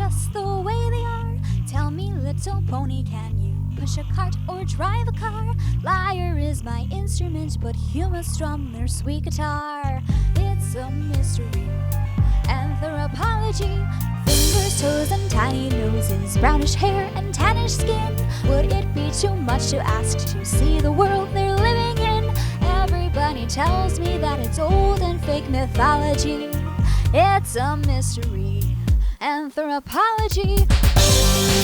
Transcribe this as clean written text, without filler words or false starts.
just the way they are. Tell me, little pony, can you push a cart or drive a car? Lyre is my instrument, but you must strum their sweet guitar. It's a mystery, anthropology. Fingers, toes, and tiny noses, brownish hair and tannish skin. Would it be too much to ask to see the world they're living in? Everybody tells me that it's old and fake mythology. It's a mystery, anthropology.